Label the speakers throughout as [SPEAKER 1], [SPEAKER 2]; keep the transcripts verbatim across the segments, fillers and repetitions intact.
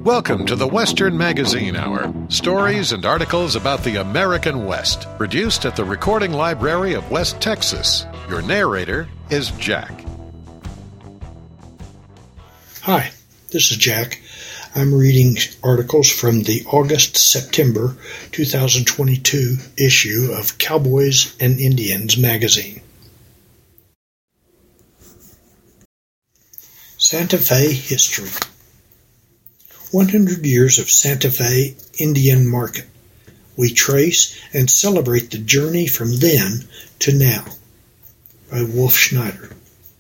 [SPEAKER 1] Welcome to the Western Magazine Hour. Stories and articles about the American West. Produced at the Recording Library of West Texas. Your narrator is Jack.
[SPEAKER 2] Hi, this is Jack. I'm reading articles from the August-September twenty twenty-two issue of Cowboys and Indians magazine. Santa Fe History. one hundred years of Santa Fe Indian Market. We trace and celebrate the journey from then to now. By Wolf Schneider.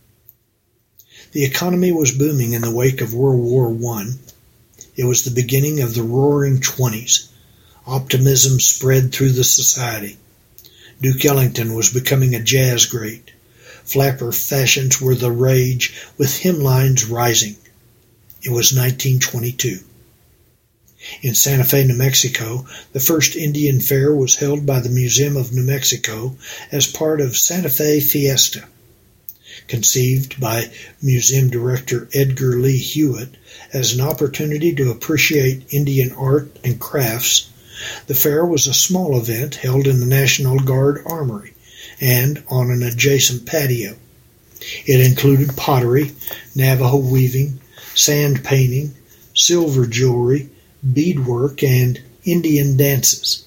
[SPEAKER 2] The economy was booming in the wake of World War One. It was the beginning of the Roaring Twenties. Optimism spread through the society. Duke Ellington was becoming a jazz great. Flapper fashions were the rage, with hemlines rising. It was nineteen twenty-two. In Santa Fe, New Mexico, the first Indian Fair was held by the Museum of New Mexico as part of Santa Fe Fiesta. Conceived by museum director Edgar Lee Hewitt as an opportunity to appreciate Indian art and crafts, the fair was a small event held in the National Guard Armory and on an adjacent patio. It included pottery, Navajo weaving, sand painting, silver jewelry, beadwork, and Indian dances.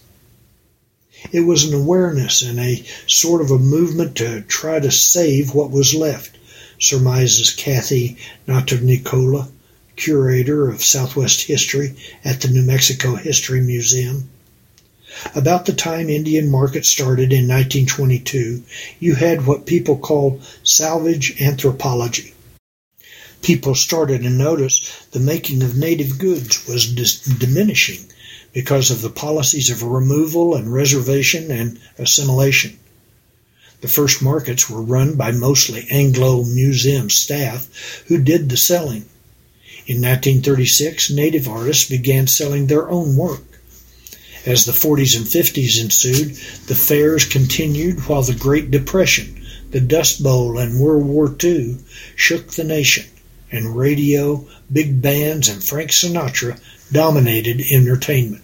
[SPEAKER 2] It was an awareness and a sort of a movement to try to save what was left, surmises Kathy Notarnicola, curator of Southwest History at the New Mexico History Museum. About the time Indian Market started in nineteen twenty-two, you had what people called salvage anthropology. People started to notice the making of native goods was dis- diminishing because of the policies of removal and reservation and assimilation. The first markets were run by mostly Anglo museum staff who did the selling. In nineteen thirty-six, native artists began selling their own work. As the forties and fifties ensued, the fairs continued while the Great Depression, the Dust Bowl, and World War Two shook the nation, and radio, big bands, and Frank Sinatra dominated entertainment.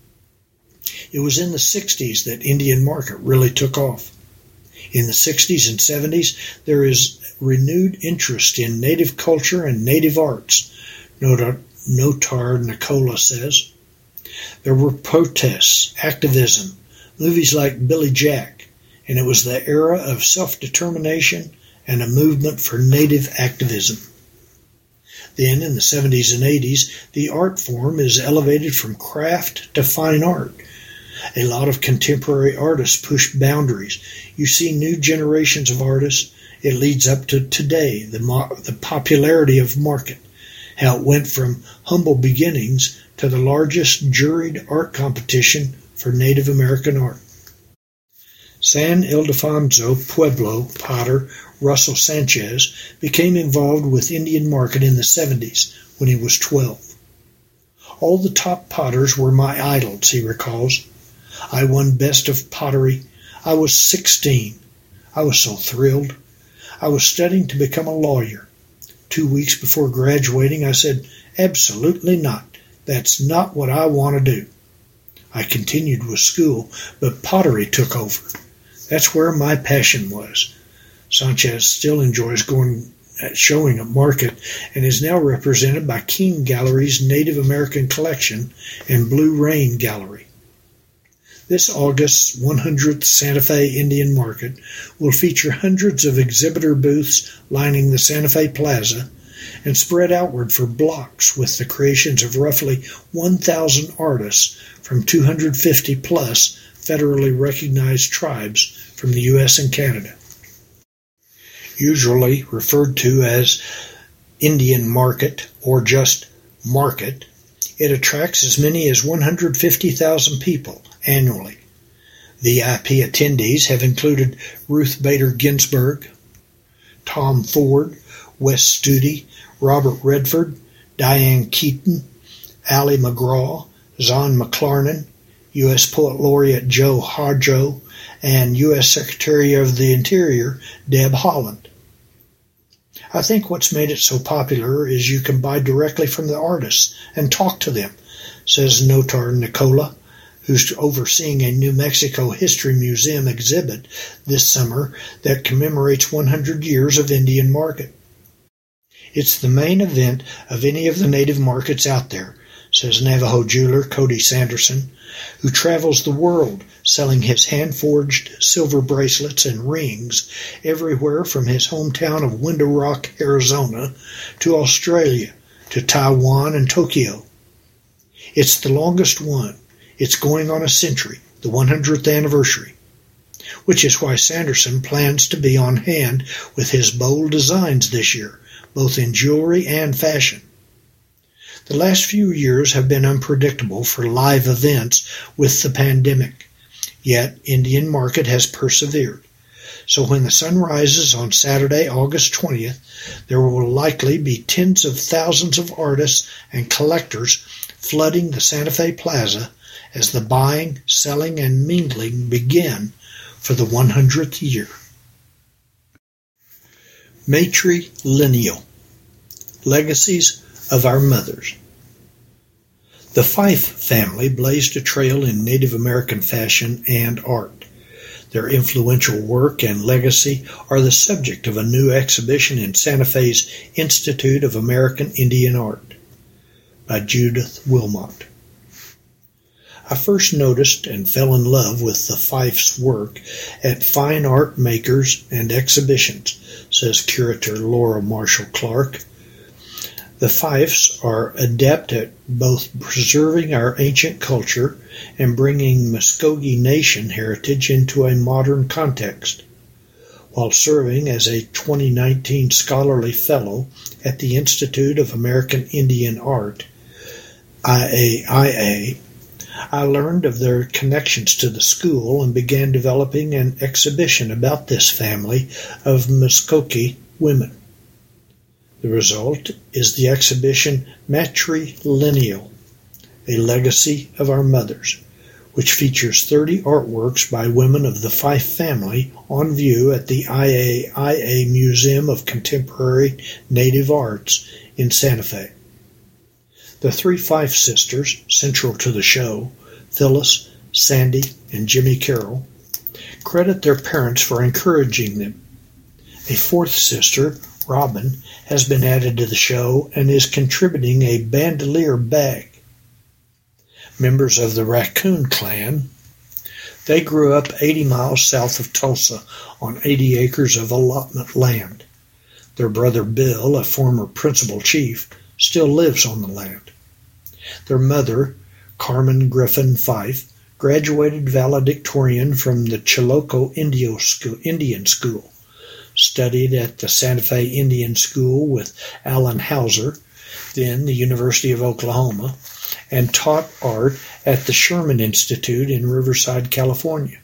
[SPEAKER 2] It was in the sixties that Indian Market really took off. In the sixties and seventies, there is renewed interest in native culture and native arts, Notar, Notar Nicola says. There were protests, activism, movies like Billy Jack, and it was the era of self-determination and a movement for native activism. Then, in the seventies and eighties, the art form is elevated from craft to fine art. A lot of contemporary artists push boundaries. You see new generations of artists. It leads up to today, the, mo- the popularity of Market, how it went from humble beginnings to the largest juried art competition for Native American art. San Ildefonso Pueblo potter Russell Sanchez became involved with Indian Market in the seventies when he was twelve. All the top potters were my idols, he recalls. I won Best of Pottery. I was sixteen. I was so thrilled. I was studying to become a lawyer. Two weeks before graduating, I said, absolutely not. That's not what I want to do. I continued with school, but pottery took over. That's where my passion was. Sanchez still enjoys going at showing at Market and is now represented by King Gallery's Native American Collection and Blue Rain Gallery. This August's one hundredth Santa Fe Indian Market will feature hundreds of exhibitor booths lining the Santa Fe Plaza and spread outward for blocks with the creations of roughly one thousand artists from two hundred fifty plus federally recognized tribes from the U S and Canada. Usually referred to as Indian Market or just Market, it attracts as many as one hundred fifty thousand people annually. V I P attendees have included Ruth Bader Ginsburg, Tom Ford, Wes Studi, Robert Redford, Diane Keaton, Ali McGraw, Zahn McClarnon, U S Poet Laureate Joe Harjo, and U S Secretary of the Interior Deb Haaland. I think what's made it so popular is you can buy directly from the artists and talk to them, says Notar Nicola, who's overseeing a New Mexico History Museum exhibit this summer that commemorates one hundred years of Indian Market. It's the main event of any of the native markets out there, says Navajo jeweler Cody Sanderson, who travels the world selling his hand-forged silver bracelets and rings everywhere from his hometown of Window Rock, Arizona, to Australia, to Taiwan and Tokyo. It's the longest one. It's going on a century, the one hundredth anniversary, which is why Sanderson plans to be on hand with his bold designs this year, both in jewelry and fashion. The last few years have been unpredictable for live events with the pandemic, yet Indian Market has persevered. So when the sun rises on Saturday, August twentieth, there will likely be tens of thousands of artists and collectors flooding the Santa Fe Plaza as the buying, selling, and mingling begin for the one hundredth year. Matrilineal Legacies of Our Mothers. The Fife family blazed a trail in Native American fashion and art. Their influential work and legacy are the subject of a new exhibition in Santa Fe's Institute of American Indian Art by Judith Wilmot. I first noticed and fell in love with the Fife's work at Fine Art Makers and Exhibitions, says curator Laura Marshall Clark. The Fifes are adept at both preserving our ancient culture and bringing Muskogee Nation heritage into a modern context. While serving as a twenty nineteen Scholarly Fellow at the Institute of American Indian Art, I A I A, I learned of their connections to the school and began developing an exhibition about this family of Muskogee women. The result is the exhibition Matrilineal, A Legacy of Our Mothers, which features thirty artworks by women of the Fife family on view at the I A I A Museum of Contemporary Native Arts in Santa Fe. The three Fife sisters, central to the show, Phyllis, Sandy, and Jimmy Carroll, credit their parents for encouraging them. A fourth sister, Robin, has been added to the show and is contributing a bandolier bag. Members of the Raccoon Clan, they grew up eighty miles south of Tulsa on eighty acres of allotment land. Their brother Bill, a former principal chief, still lives on the land. Their mother, Carmen Griffin Fife, graduated valedictorian from the Chilocco Indian School, studied at the Santa Fe Indian School with Alan Hauser, then the University of Oklahoma, and taught art at the Sherman Institute in Riverside, California.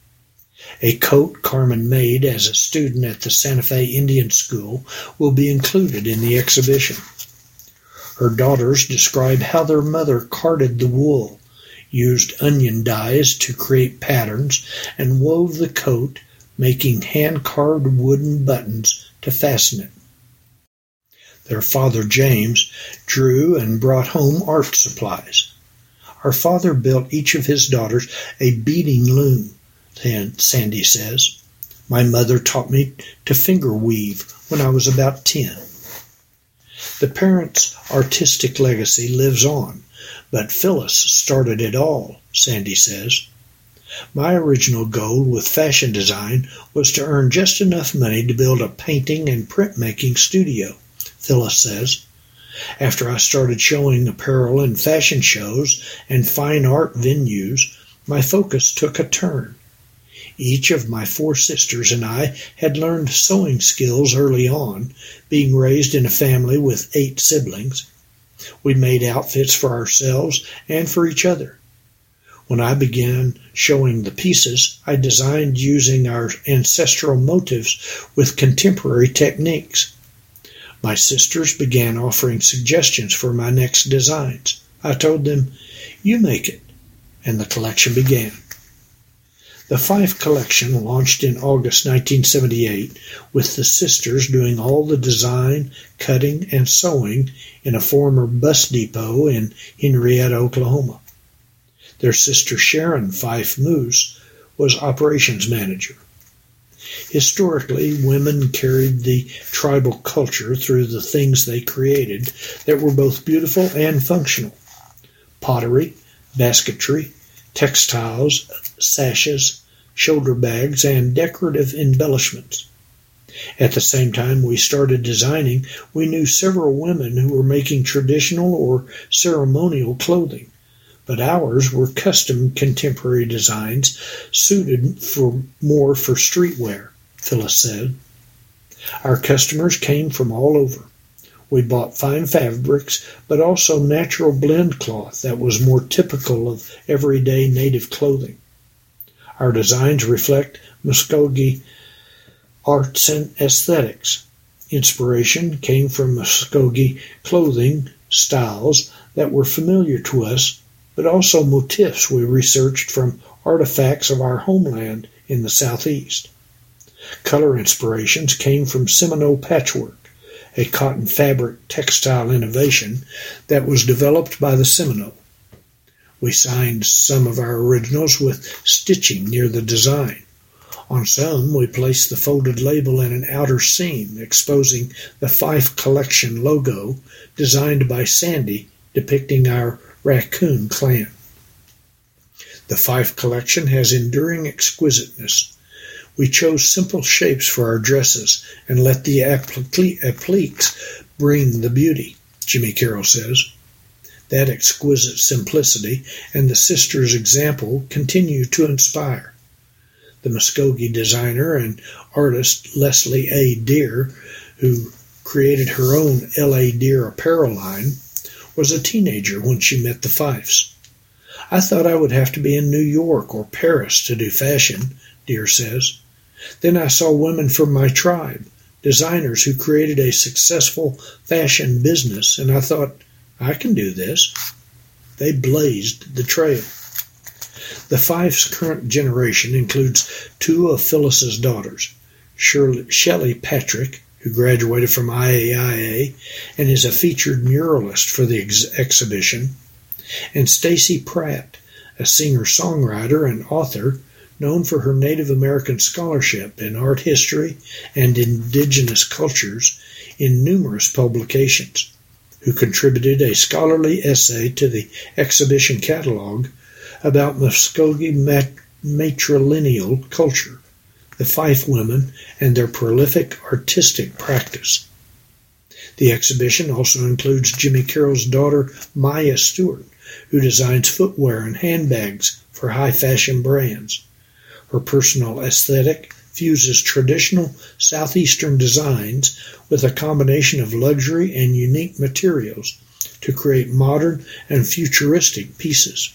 [SPEAKER 2] A coat Carmen made as a student at the Santa Fe Indian School will be included in the exhibition. Her daughters describe how their mother carded the wool, used onion dyes to create patterns, and wove the coat, making hand-carved wooden buttons to fasten it. Their father, James, drew and brought home art supplies. Our father built each of his daughters a beading loom, Sandy says. My mother taught me to finger weave when I was about ten. The parents' artistic legacy lives on, but Phyllis started it all, Sandy says. My original goal with fashion design was to earn just enough money to build a painting and printmaking studio, Phyllis says. After I started showing apparel in fashion shows and fine art venues, my focus took a turn. Each of my four sisters and I had learned sewing skills early on, being raised in a family with eight siblings. We made outfits for ourselves and for each other. When I began showing the pieces, I designed using our ancestral motifs with contemporary techniques. My sisters began offering suggestions for my next designs. I told them, "You make it," and the collection began. The Fife collection launched in August nineteen seventy-eight, with the sisters doing all the design, cutting, and sewing in a former bus depot in Henrietta, Oklahoma. Their sister Sharon Fife Moose was operations manager. Historically, women carried the tribal culture through the things they created that were both beautiful and functional: pottery, basketry, textiles, sashes, shoulder bags, and decorative embellishments. At the same time we started designing, we knew several women who were making traditional or ceremonial clothing, but ours were custom contemporary designs suited for more for streetwear, Phyllis said. Our customers came from all over. We bought fine fabrics, but also natural blend cloth that was more typical of everyday native clothing. Our designs reflect Muskogee arts and aesthetics. Inspiration came from Muskogee clothing styles that were familiar to us, but also motifs we researched from artifacts of our homeland in the southeast. Color inspirations came from Seminole patchwork, a cotton fabric textile innovation that was developed by the Seminole. We signed some of our originals with stitching near the design. On some, we placed the folded label in an outer seam, exposing the Fife Collection logo designed by Sandy, depicting our raccoon clan. The Fife Collection has enduring exquisiteness. We chose simple shapes for our dresses and let the appliques bring the beauty, Jimmy Carroll says. That exquisite simplicity and the sisters' example continue to inspire. The Muskogee designer and artist Leslie A. Deer, who created her own L A. Deer apparel line, was a teenager when she met the Fifes. I thought I would have to be in New York or Paris to do fashion, Deer says. Then I saw women from my tribe, designers who created a successful fashion business, and I thought, I can do this. They blazed the trail. The Fifes' current generation includes two of Phyllis's daughters, Shirley, Shelley Patrick, who graduated from I A I A and is a featured muralist for the ex- exhibition, and Stacy Pratt, a singer-songwriter and author known for her Native American scholarship in art history and indigenous cultures in numerous publications, who contributed a scholarly essay to the exhibition catalog about Muskogee mat- matrilineal culture, the Fife women, and their prolific artistic practice. The exhibition also includes Jimmy Carroll's daughter, Maya Stewart, who designs footwear and handbags for high-fashion brands. Her personal aesthetic fuses traditional southeastern designs with a combination of luxury and unique materials to create modern and futuristic pieces.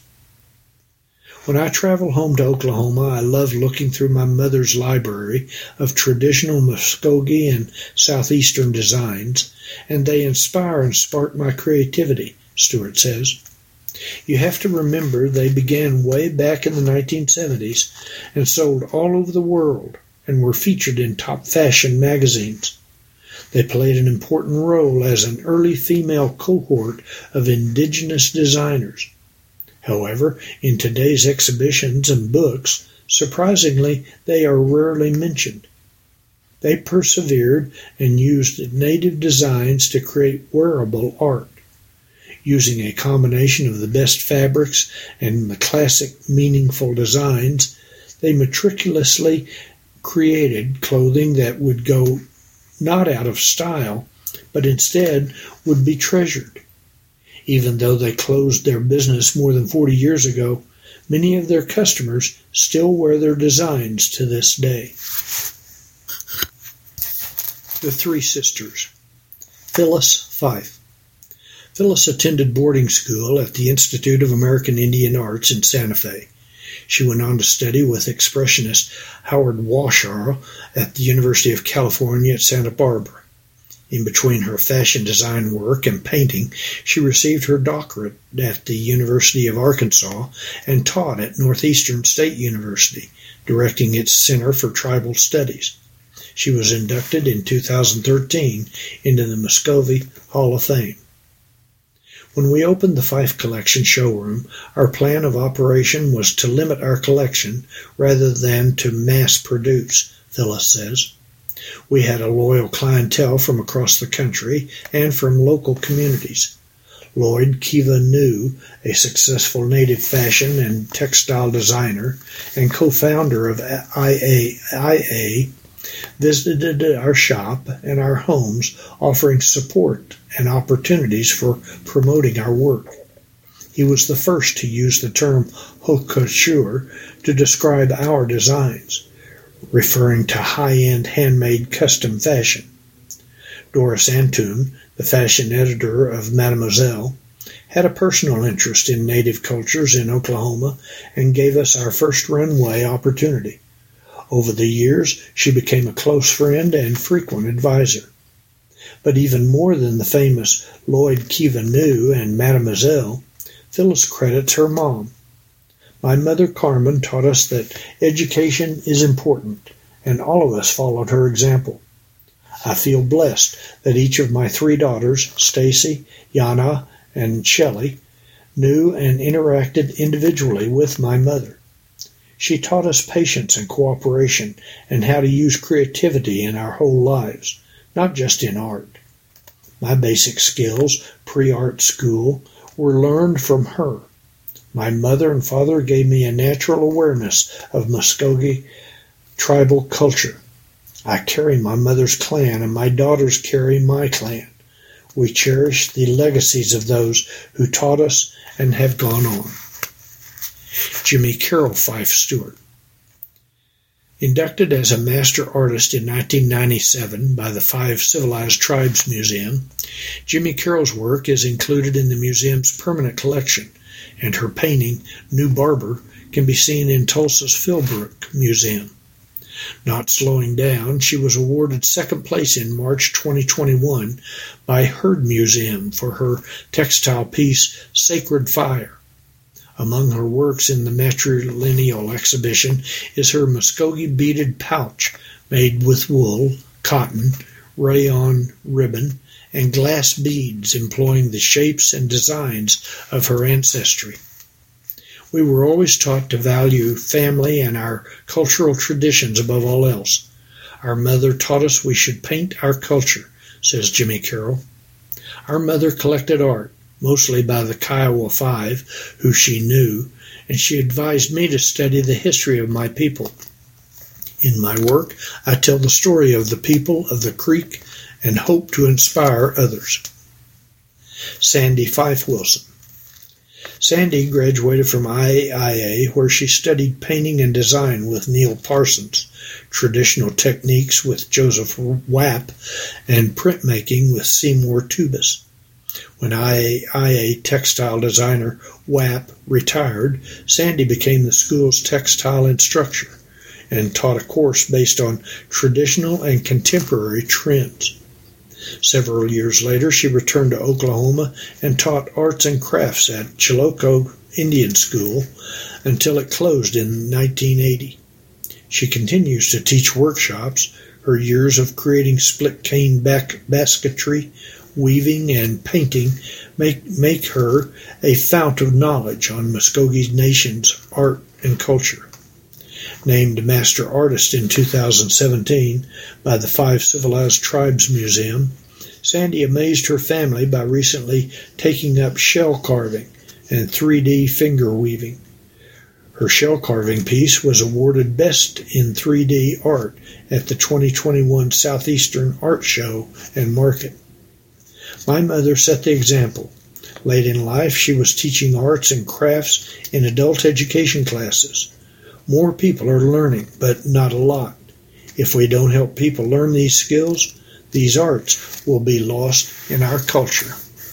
[SPEAKER 2] When I travel home to Oklahoma, I love looking through my mother's library of traditional Muskogee and southeastern designs, and they inspire and spark my creativity, Stewart says. You have to remember they began way back in the nineteen seventies and sold all over the world and were featured in top fashion magazines. They played an important role as an early female cohort of indigenous designers. However, in today's exhibitions and books, surprisingly, they are rarely mentioned. They persevered and used native designs to create wearable art. Using a combination of the best fabrics and the classic, meaningful designs, they meticulously created clothing that would go not out of style, but instead would be treasured. Even though they closed their business more than forty years ago, many of their customers still wear their designs to this day. The Three Sisters. Phyllis Fife. Phyllis attended boarding school at the Institute of American Indian Arts in Santa Fe. She went on to study with Expressionist Howard Washaw at the University of California at Santa Barbara. In between her fashion design work and painting, she received her doctorate at the University of Arkansas and taught at Northeastern State University, directing its Center for Tribal Studies. She was inducted in two thousand thirteen into the Muscovy Hall of Fame. When we opened the Fife Collection showroom, our plan of operation was to limit our collection rather than to mass produce, Phyllis says. We had a loyal clientele from across the country and from local communities. Lloyd Kiva New, a successful native fashion and textile designer and co-founder of I A I A, visited our shop and our homes, offering support and opportunities for promoting our work. He was the first to use the term haute couture to describe our designs, referring to high-end handmade custom fashion. Doris Antoon, the fashion editor of Mademoiselle, had a personal interest in native cultures in Oklahoma and gave us our first runway opportunity. Over the years, she became a close friend and frequent advisor. But even more than the famous Lloyd Kiva New and Mademoiselle, Phyllis credits her mom. My mother Carmen taught us that education is important, and all of us followed her example. I feel blessed that each of my three daughters, Stacy, Yana, and Shelley, knew and interacted individually with my mother. She taught us patience and cooperation and how to use creativity in our whole lives, not just in art. My basic skills, pre-art school, were learned from her. My mother and father gave me a natural awareness of Muskogee tribal culture. I carry my mother's clan, and my daughters carry my clan. We cherish the legacies of those who taught us and have gone on. Jimmy Carroll Fife Stewart. Inducted as a master artist in nineteen ninety-seven by the Five Civilized Tribes Museum, Jimmy Carroll's work is included in the museum's permanent collection, and her painting, New Barber, can be seen in Tulsa's Philbrook Museum. Not slowing down, she was awarded second place in March twenty twenty-one by Heard Museum for her textile piece, Sacred Fire. Among her works in the matrilineal exhibition is her Muskogee beaded pouch made with wool, cotton, rayon ribbon, and glass beads employing the shapes and designs of her ancestry. We were always taught to value family and our cultural traditions above all else. Our mother taught us we should paint our culture, says Jimmy Carroll. Our mother collected art, mostly by the Kiowa Five, who she knew, and she advised me to study the history of my people. In my work, I tell the story of the people of the Creek and hope to inspire others. Sandy Fife Wilson. Sandy graduated from I A I A, where she studied painting and design with Neil Parsons, traditional techniques with Joseph Wapp, and printmaking with Seymour Tubus. When I A I A textile designer Wapp retired, Sandy became the school's textile instructor and taught a course based on traditional and contemporary trends. Several years later, she returned to Oklahoma and taught arts and crafts at Chilocco Indian School until it closed in nineteen eighty. She continues to teach workshops. Her years of creating split cane back basketry, weaving, and painting make, make her a fount of knowledge on Muskogee Nation's art and culture. Named Master Artist in two thousand seventeen by the Five Civilized Tribes Museum, Sandy amazed her family by recently taking up shell carving and three D finger weaving. Her shell carving piece was awarded Best in three D Art at the twenty twenty-one Southeastern Art Show and Market. My mother set the example. Late in life, she was teaching arts and crafts in adult education classes. More people are learning, but not a lot. If we don't help people learn these skills, these arts will be lost in our culture.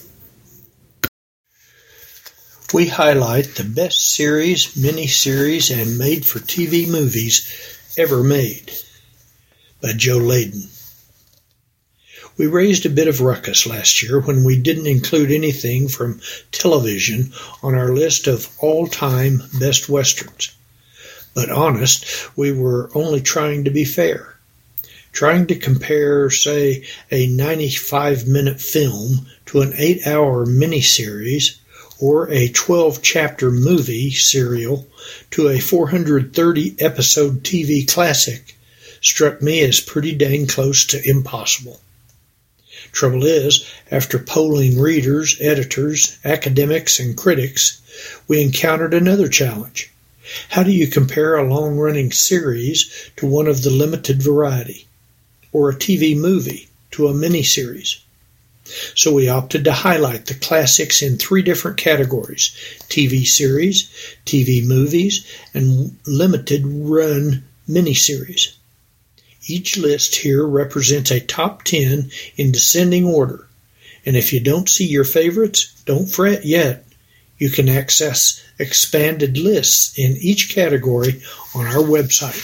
[SPEAKER 2] We highlight the best series, mini-series, and made-for-T V movies ever made by Joe Layden. We raised a bit of ruckus last year when we didn't include anything from television on our list of all-time best westerns. But honest, we were only trying to be fair. Trying to compare, say, a ninety-five minute film to an eight hour miniseries or a twelve chapter movie serial to a four hundred thirty episode T V classic struck me as pretty dang close to impossible. Trouble is, after polling readers, editors, academics, and critics, we encountered another challenge. How do you compare a long-running series to one of the limited variety, or a T V movie to a miniseries? So we opted to highlight the classics in three different categories: T V series, T V movies, and limited-run miniseries. Each list here represents a top ten in descending order, and if you don't see your favorites, don't fret yet. You can access expanded lists in each category on our website.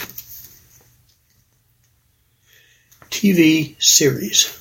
[SPEAKER 2] T V series.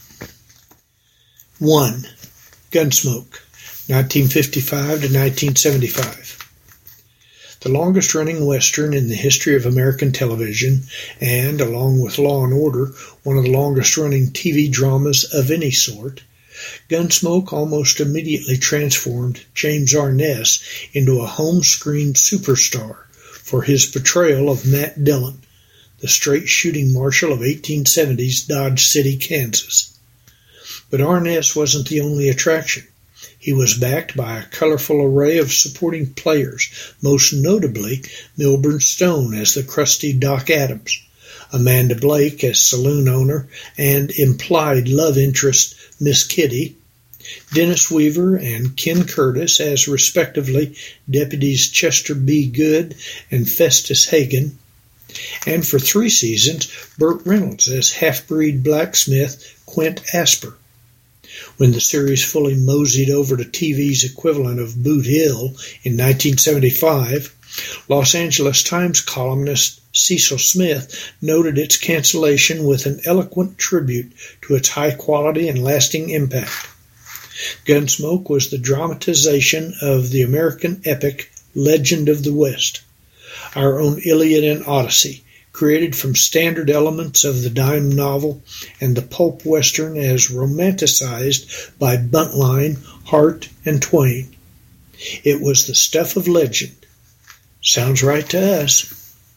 [SPEAKER 2] one. Gunsmoke, nineteen fifty-five to nineteen seventy-five. The longest-running Western in the history of American television, and, along with Law and Order, one of the longest-running T V dramas of any sort, Gunsmoke almost immediately transformed James Arness into a home-screen superstar for his portrayal of Matt Dillon, the straight-shooting marshal of eighteen seventies Dodge City, Kansas. But Arness wasn't the only attraction. He was backed by a colorful array of supporting players, most notably Milburn Stone as the crusty Doc Adams, Amanda Blake as saloon owner and implied love interest Miss Kitty, Dennis Weaver and Ken Curtis as respectively Deputies Chester B. Good and Festus Hagen, and for three seasons Burt Reynolds as half-breed blacksmith Quint Asper. When the series fully moseyed over to T V's equivalent of Boot Hill in nineteen seventy-five, Los Angeles Times columnist Cecil Smith noted its cancellation with an eloquent tribute to its high quality and lasting impact. Gunsmoke was the dramatization of the American epic Legend of the West, our own Iliad and Odyssey, created from standard elements of the dime novel and the pulp western as romanticized by Buntline, Hart, and Twain. It was the stuff of legend. Sounds right to us.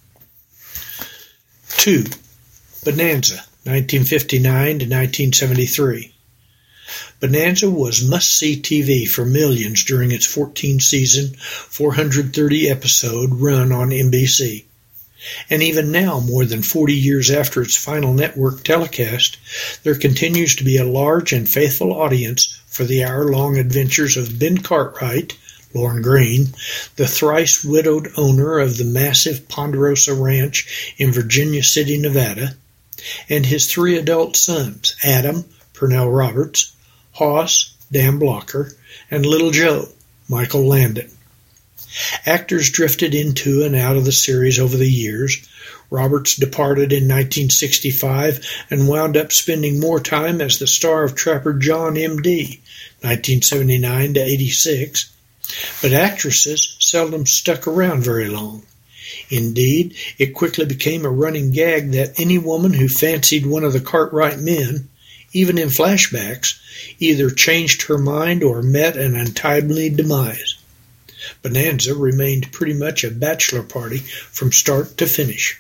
[SPEAKER 2] two. Bonanza, nineteen fifty-nine to nineteen seventy-three. Bonanza was must-see T V for millions during its fourteen-season, four hundred thirty episode run on N B C. And even now, more than forty years after its final network telecast, there continues to be a large and faithful audience for the hour-long adventures of Ben Cartwright, Lorne Greene, the thrice-widowed owner of the massive Ponderosa Ranch in Virginia City, Nevada, and his three adult sons, Adam, Purnell Roberts, Hoss, Dan Blocker, and Little Joe, Michael Landon. Actors drifted into and out of the series over the years. Roberts departed in nineteen sixty-five and wound up spending more time as the star of Trapper John M D, nineteen seventy-nine to eighty-six. But actresses seldom stuck around very long. Indeed, it quickly became a running gag that any woman who fancied one of the Cartwright men, even in flashbacks, either changed her mind or met an untimely demise. Bonanza remained pretty much a bachelor party from start to finish.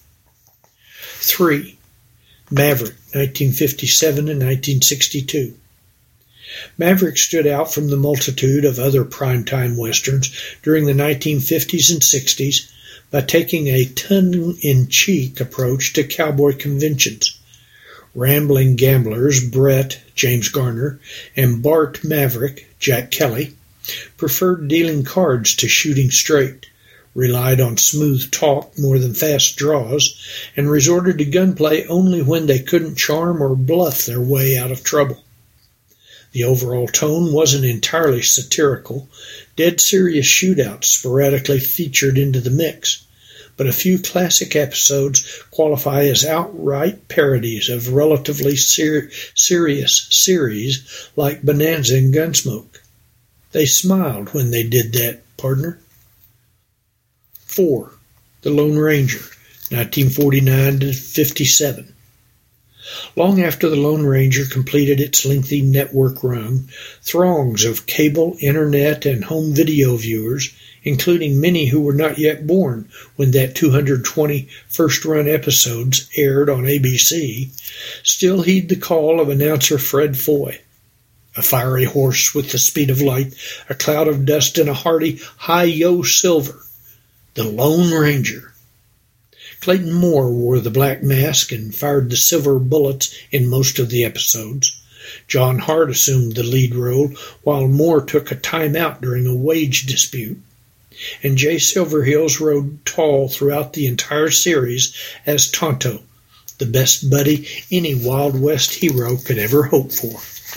[SPEAKER 2] three. Maverick, nineteen fifty-seven to nineteen sixty-two. Maverick stood out from the multitude of other primetime westerns during the nineteen fifties and sixties by taking a tongue-in-cheek approach to cowboy conventions. Rambling gamblers Brett, James Garner, and Bart Maverick, Jack Kelly, preferred dealing cards to shooting straight, relied on smooth talk more than fast draws, and resorted to gunplay only when they couldn't charm or bluff their way out of trouble. The overall tone wasn't entirely satirical. Dead serious shootouts sporadically featured into the mix, but a few classic episodes qualify as outright parodies of relatively ser- serious series like Bonanza and Gunsmoke. They smiled when they did that, partner. four. The Lone Ranger, nineteen forty-nine to fifty-seven. Long after The Lone Ranger completed its lengthy network run, throngs of cable, internet, and home video viewers, including many who were not yet born when that two hundred twenty first-run episodes aired on A B C, still heed the call of announcer Fred Foy. A fiery horse with the speed of light, a cloud of dust, and a hearty hi-yo silver. The Lone Ranger. Clayton Moore wore the black mask and fired the silver bullets in most of the episodes. John Hart assumed the lead role, while Moore took a time-out during a wage dispute. And Jay Silverheels rode tall throughout the entire series as Tonto, the best buddy any Wild West hero could ever hope for.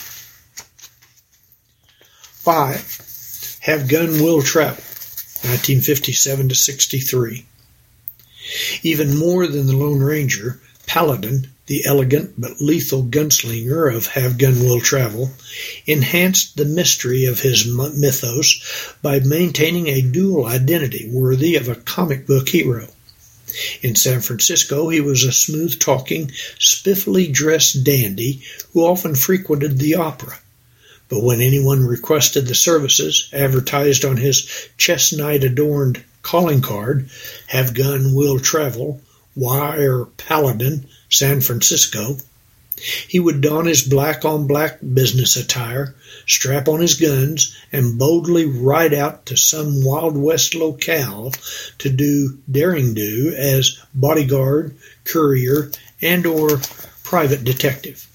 [SPEAKER 2] Five. Have Gun Will Travel, nineteen fifty-seven to sixty-three. Even more than the Lone Ranger, Paladin, the elegant but lethal gunslinger of Have Gun Will Travel, enhanced the mystery of his mythos by maintaining a dual identity worthy of a comic book hero. In San Francisco, he was a smooth-talking, spiffily dressed dandy who often frequented the opera. But when anyone requested the services advertised on his chestnut-adorned calling card, Have Gun Will Travel, Wire Paladin, San Francisco, he would don his black-on-black business attire, strap on his guns, and boldly ride out to some Wild West locale to do derring-do as bodyguard, courier, and or private detective.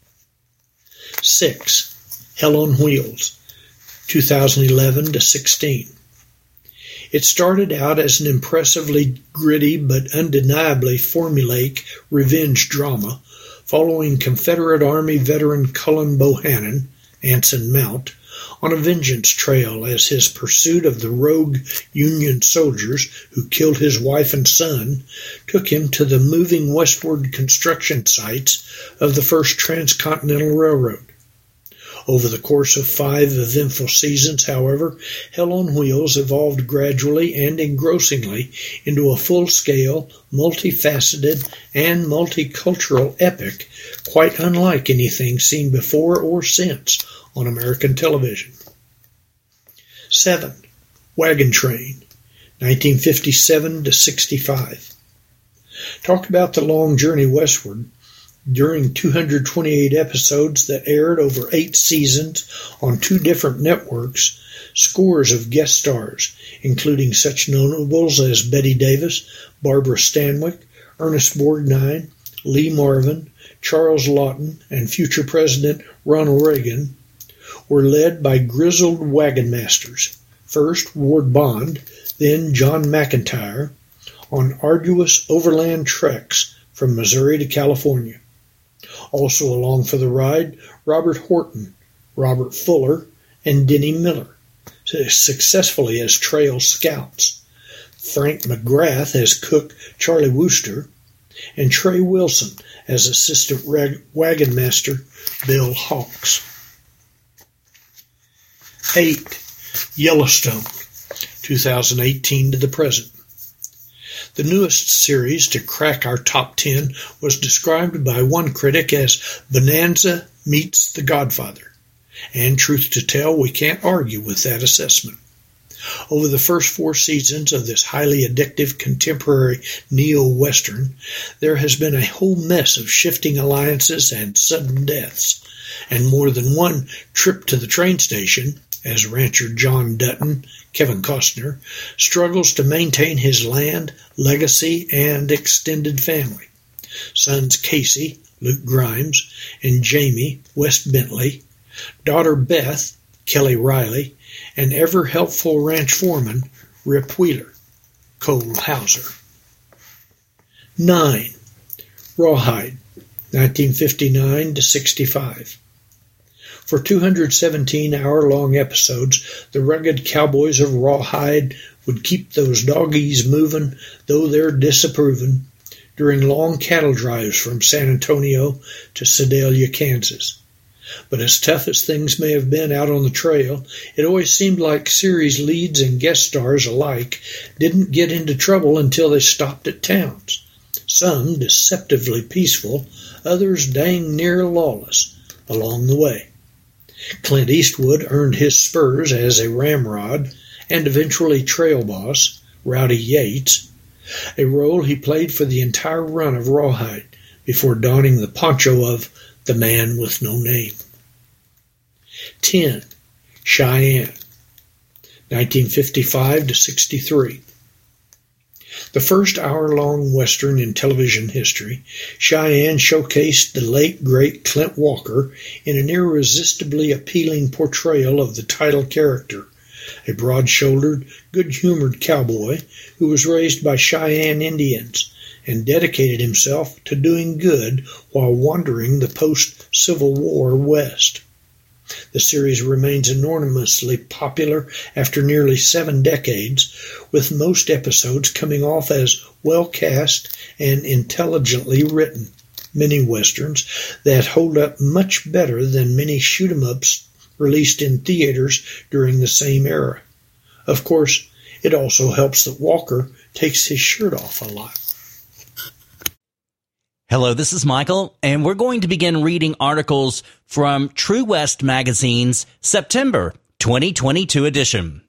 [SPEAKER 2] Six. Hell on Wheels, two thousand eleven to sixteen. It started out as an impressively gritty but undeniably formulaic revenge drama following Confederate Army veteran Cullen Bohannon, Anson Mount, on a vengeance trail as his pursuit of the rogue Union soldiers who killed his wife and son took him to the moving westward construction sites of the first transcontinental railroad. Over the course of five eventful seasons, however, Hell on Wheels evolved gradually and engrossingly into a full-scale, multifaceted, and multicultural epic quite unlike anything seen before or since on American television. Seven. Wagon Train, nineteen fifty-seven to sixty-five. Talk about the long journey westward. During two hundred twenty-eight episodes that aired over eight seasons on two different networks, scores of guest stars, including such notables as Betty Davis, Barbara Stanwyck, Ernest Borgnine, Lee Marvin, Charles Lawton, and future President Ronald Reagan, were led by grizzled wagon masters, first Ward Bond, then John McIntyre, on arduous overland treks from Missouri to California. Also along for the ride, Robert Horton, Robert Fuller, and Denny Miller, successfully as trail scouts, Frank McGrath as cook Charlie Wooster, and Trey Wilson as assistant rag- wagon master Bill Hawks. Eight. Yellowstone, two thousand eighteen to the present. The newest series to crack our top ten was described by one critic as Bonanza meets The Godfather, and truth to tell, we can't argue with that assessment. Over the first four seasons of this highly addictive contemporary neo-Western, there has been a whole mess of shifting alliances and sudden deaths, and more than one trip to the train station as rancher John Dutton, Kevin Costner, struggles to maintain his land, legacy, and extended family. Sons Casey, Luke Grimes, and Jamie, West Bentley, daughter Beth, Kelly Riley, and ever-helpful ranch foreman, Rip Wheeler, Cole Hauser. Nine. Rawhide, nineteen fifty-nine to sixty-five. For two hundred seventeen hour-long episodes, the rugged cowboys of Rawhide would keep those doggies moving, though they're disapproving, during long cattle drives from San Antonio to Sedalia, Kansas. But as tough as things may have been out on the trail, it always seemed like series leads and guest stars alike didn't get into trouble until they stopped at towns. Some deceptively peaceful, others dang near lawless along the way. Clint Eastwood earned his spurs as a ramrod and eventually trail boss, Rowdy Yates, a role he played for the entire run of Rawhide before donning the poncho of the Man with No Name. ten. Cheyenne, nineteen fifty-five to sixty-three. The first hour-long Western in television history, Cheyenne showcased the late, great Clint Walker in an irresistibly appealing portrayal of the title character, a broad-shouldered, good-humored cowboy who was raised by Cheyenne Indians and dedicated himself to doing good while wandering the post-Civil War West. The series remains enormously popular after nearly seven decades, with most episodes coming off as well-cast and intelligently written mini-westerns that hold up much better than many shoot-'em-ups released in theaters during the same era. Of course, it also helps that Walker takes his shirt off a lot.
[SPEAKER 3] Hello, this is Michael, and we're going to begin reading articles from True West Magazine's September twenty twenty-two edition.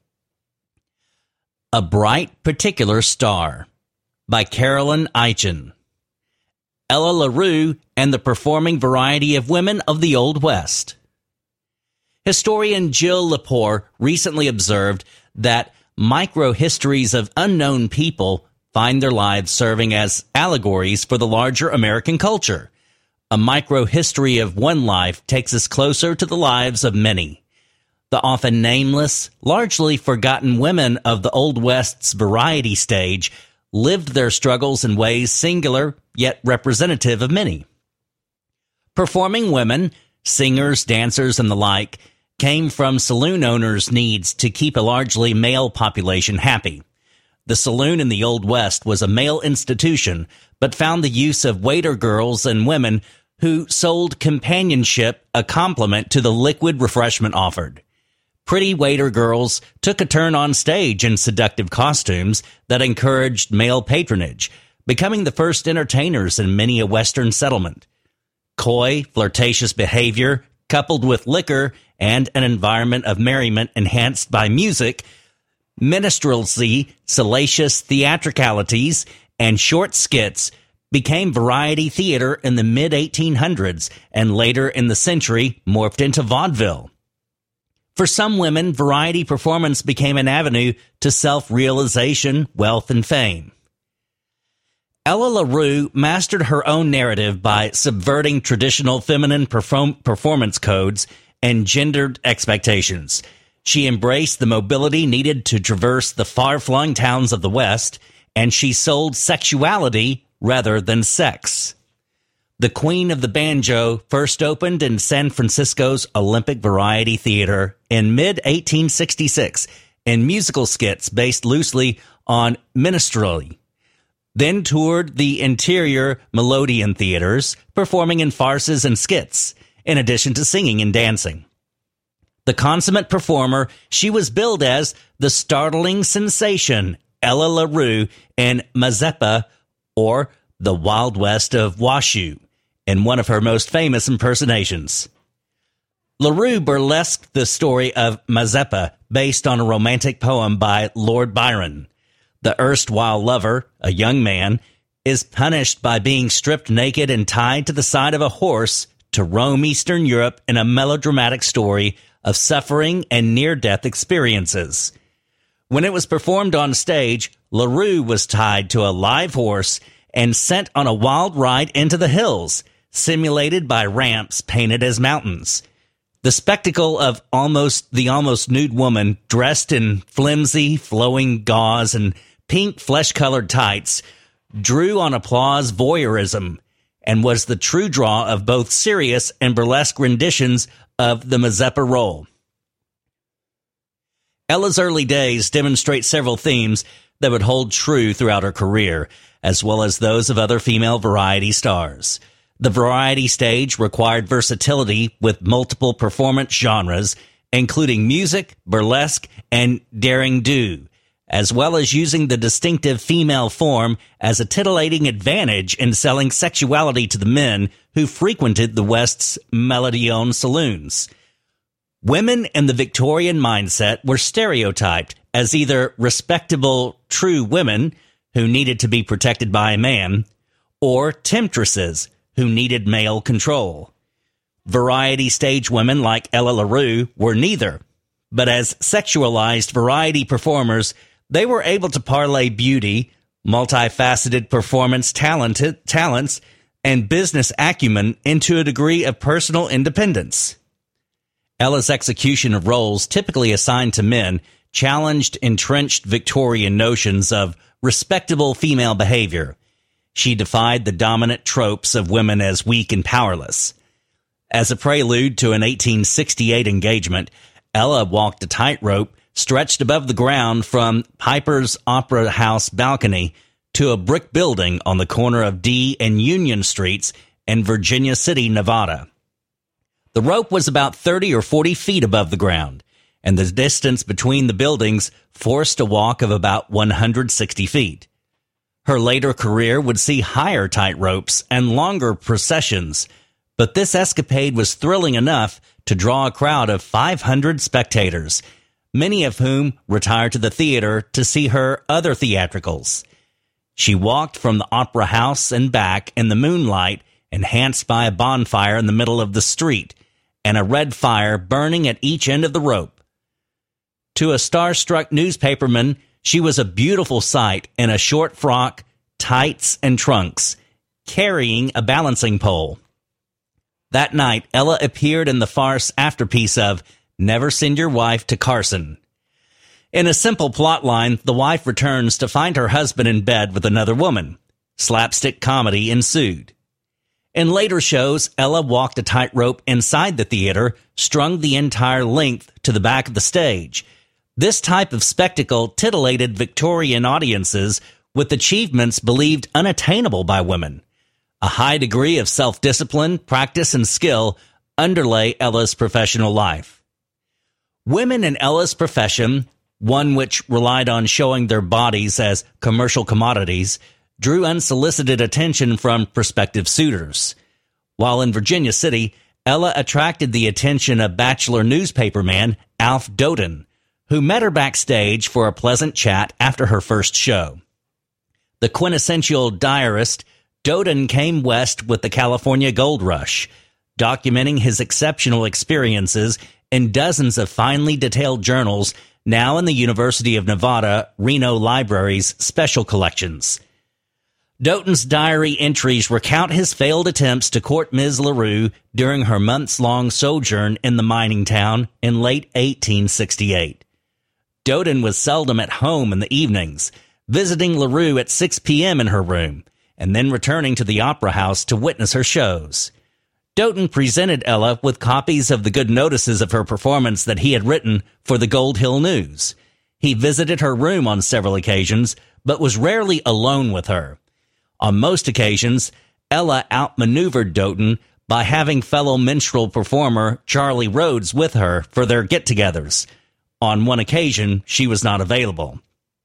[SPEAKER 3] A Bright Particular Star by Carolyn Eichen. Ella LaRue and the Performing Variety of Women of the Old West. Historian Jill Lepore recently observed that micro-histories of unknown people find their lives serving as allegories for the larger American culture. A micro-history of one life takes us closer to the lives of many. The often nameless, largely forgotten women of the Old West's variety stage lived their struggles in ways singular yet representative of many. Performing women, singers, dancers, and the like, came from saloon owners' needs to keep a largely male population happy. The saloon in the Old West was a male institution, but found the use of waiter girls and women who sold companionship a complement to the liquid refreshment offered. Pretty waiter girls took a turn on stage in seductive costumes that encouraged male patronage, becoming the first entertainers in many a Western settlement. Coy, flirtatious behavior, coupled with liquor and an environment of merriment enhanced by music, minstrelsy, salacious theatricalities, and short skits became variety theater in the mid eighteen hundreds and later in the century morphed into vaudeville. For some women, variety performance became an avenue to self-realization, wealth, and fame. Ella LaRue mastered her own narrative by subverting traditional feminine perform- performance codes and gendered expectations. She embraced the mobility needed to traverse the far-flung towns of the West, and she sold sexuality rather than sex. The Queen of the Banjo first opened in San Francisco's Olympic Variety Theater in mid eighteen sixty-six in musical skits based loosely on minstrelsy. Then toured the interior Melodeon theaters, performing in farces and skits, in addition to singing and dancing. The consummate performer, she was billed as the startling sensation Ella LaRue in Mazeppa, or the Wild West of Washoe, in one of her most famous impersonations. LaRue burlesqued the story of Mazeppa based on a romantic poem by Lord Byron. The erstwhile lover, a young man, is punished by being stripped naked and tied to the side of a horse to roam Eastern Europe in a melodramatic story of suffering and near-death experiences. When it was performed on stage, LaRue was tied to a live horse and sent on a wild ride into the hills, simulated by ramps painted as mountains. The spectacle of almost the almost nude woman dressed in flimsy, flowing gauze and pink flesh-colored tights drew on applause voyeurism and was the true draw of both serious and burlesque renditions of the Mazeppa role. Ella's early days demonstrate several themes that would hold true throughout her career, as well as those of other female variety stars. The variety stage required versatility with multiple performance genres, including music, burlesque, and daring do, as well as using the distinctive female form as a titillating advantage in selling sexuality to the men who frequented the West's melodeon saloons. Women in the Victorian mindset were stereotyped as either respectable, true women who needed to be protected by a man, or temptresses who needed male control. Variety stage women like Ella LaRue were neither, but as sexualized variety performers, they were able to parlay beauty, multifaceted performance talented, talents, and business acumen into a degree of personal independence. Ella's execution of roles typically assigned to men challenged entrenched Victorian notions of respectable female behavior. She defied the dominant tropes of women as weak and powerless. As a prelude to an eighteen sixty-eight engagement, Ella walked a tightrope stretched above the ground from Piper's Opera House balcony to a brick building on the corner of D and Union Streets in Virginia City, Nevada. The rope was about thirty or forty feet above the ground, and the distance between the buildings forced a walk of about one hundred sixty feet. Her later career would see higher tightropes and longer processions, but this escapade was thrilling enough to draw a crowd of five hundred spectators, many of whom retired to the theater to see her other theatricals. She walked from the Opera House and back in the moonlight, enhanced by a bonfire in the middle of the street, and a red fire burning at each end of the rope. To a starstruck newspaperman, she was a beautiful sight in a short frock, tights, and trunks, carrying a balancing pole. That night, Ella appeared in the farce afterpiece of Never Send Your Wife to Carson. In a simple plotline, the wife returns to find her husband in bed with another woman. Slapstick comedy ensued. In later shows, Ella walked a tightrope inside the theater, strung the entire length to the back of the stage. This type of spectacle titillated Victorian audiences with achievements believed unattainable by women. A high degree of self-discipline, practice, and skill underlay Ella's professional life. Women in Ella's profession, one which relied on showing their bodies as commercial commodities, drew unsolicited attention from prospective suitors. While in Virginia City, Ella attracted the attention of bachelor newspaperman Alf Doden, who met her backstage for a pleasant chat after her first show. The quintessential diarist, Doden came west with the California Gold Rush, documenting his exceptional experiences in dozens of finely detailed journals now in the University of Nevada, Reno Library's special collections. Doden's diary entries recount his failed attempts to court Miz LaRue during her months-long sojourn in the mining town in late eighteen sixty-eight. Doden was seldom at home in the evenings, visiting LaRue at six p.m. in her room, and then returning to the Opera House to witness her shows. Doden presented Ella with copies of the good notices of her performance that he had written for the Gold Hill News. He visited her room on several occasions, but was rarely alone with her. On most occasions, Ella outmaneuvered Doden by having fellow minstrel performer Charlie Rhodes with her for their get-togethers. On one occasion, she was not available.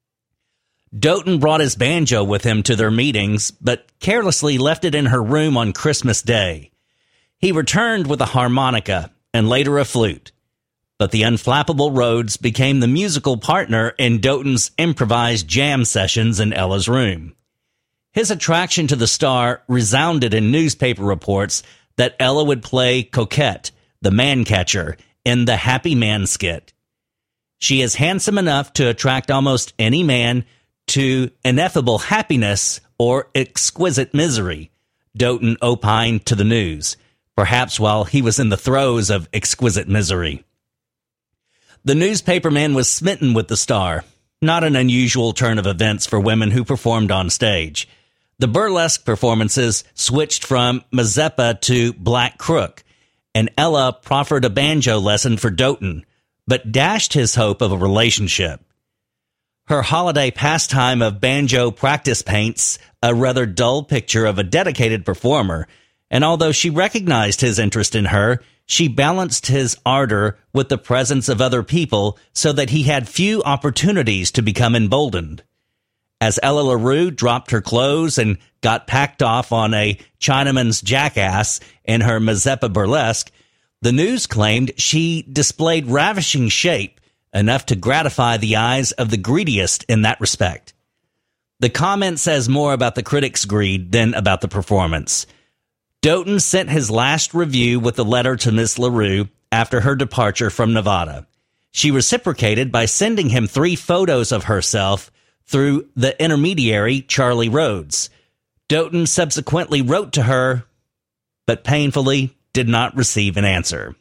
[SPEAKER 3] Doden brought his banjo with him to their meetings, but carelessly left it in her room on Christmas Day. He returned with a harmonica and later a flute, but the unflappable Rhodes became the musical partner in Doden's improvised jam sessions in Ella's room. His attraction to the star resounded in newspaper reports that Ella would play Coquette, the man-catcher, in the Happy Man skit. She is handsome enough to attract almost any man to ineffable happiness or exquisite misery, Doden opined to the news, perhaps while he was in the throes of exquisite misery. The newspaperman was smitten with the star, not an unusual turn of events for women who performed on stage. The burlesque performances switched from Mazeppa to Black Crook, and Ella proffered a banjo lesson for Doden, but dashed his hope of a relationship. Her holiday pastime of banjo practice paints a rather dull picture of a dedicated performer, and although she recognized his interest in her, she balanced his ardor with the presence of other people so that he had few opportunities to become emboldened. As Ella LaRue dropped her clothes and got packed off on a Chinaman's jackass in her Mazeppa burlesque, the news claimed she displayed ravishing shape, enough to gratify the eyes of the greediest in that respect. The comment says more about the critics' greed than about the performance. Doughton sent his last review with a letter to Miss LaRue after her departure from Nevada. She reciprocated by sending him three photos of herself through the intermediary Charlie Rhodes. Doughton subsequently wrote to her, but painfully did not receive an answer.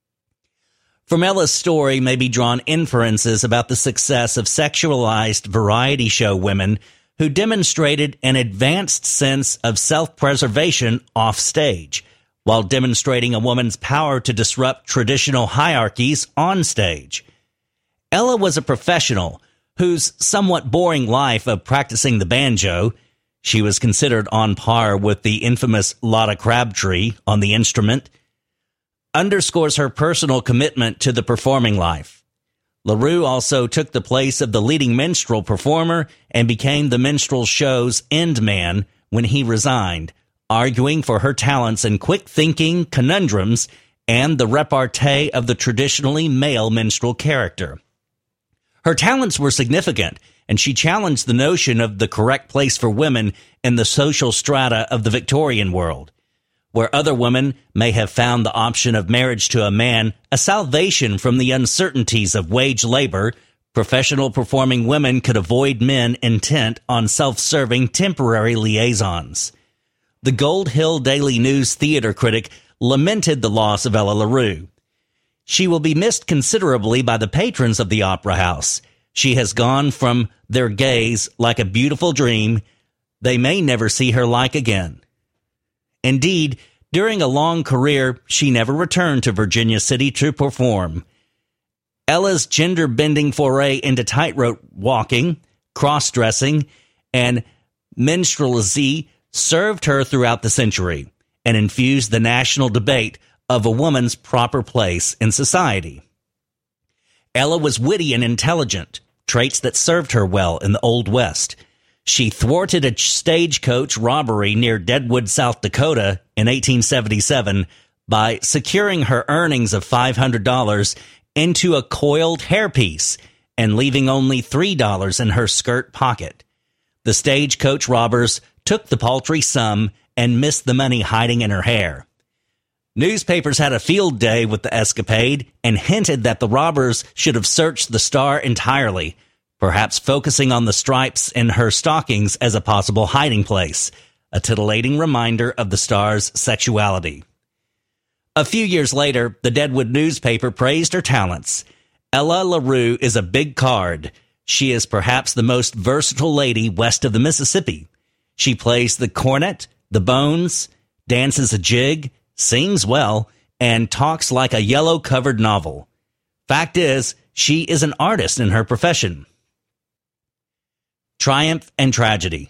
[SPEAKER 3] From Ella's story may be drawn inferences about the success of sexualized variety show women who demonstrated an advanced sense of self-preservation off stage, while demonstrating a woman's power to disrupt traditional hierarchies on stage. Ella was a professional whose somewhat boring life of practicing the banjo — she was considered on par with the infamous Lotta Crabtree on the instrument — underscores her personal commitment to the performing life. LaRue also took the place of the leading minstrel performer and became the minstrel show's end man when he resigned, arguing for her talents in quick-thinking conundrums and the repartee of the traditionally male minstrel character. Her talents were significant, and she challenged the notion of the correct place for women in the social strata of the Victorian world. Where other women may have found the option of marriage to a man a salvation from the uncertainties of wage labor, professional performing women could avoid men intent on self-serving temporary liaisons. The Gold Hill Daily News theater critic lamented the loss of Ella LaRue. She will be missed considerably by the patrons of the Opera House. She has gone from their gaze like a beautiful dream. They may never see her like again. Indeed, during a long career, she never returned to Virginia City to perform. Ella's gender-bending foray into tightrope walking, cross-dressing, and minstrelsy served her throughout the century and infused the national debate of a woman's proper place in society. Ella was witty and intelligent, traits that served her well in the Old West. She thwarted a stagecoach robbery near Deadwood, South Dakota in eighteen seventy-seven by securing her earnings of five hundred dollars into a coiled hairpiece and leaving only three dollars in her skirt pocket. The stagecoach robbers took the paltry sum and missed the money hiding in her hair. Newspapers had a field day with the escapade and hinted that the robbers should have searched the star entirely, perhaps focusing on the stripes in her stockings as a possible hiding place, a titillating reminder of the star's sexuality. A few years later, the Deadwood newspaper praised her talents. Ella LaRue is a big card. She is perhaps the most versatile lady west of the Mississippi. She plays the cornet, the bones, dances a jig, sings well, and talks like a yellow-covered novel. Fact is, she is an artist in her profession. Triumph and tragedy.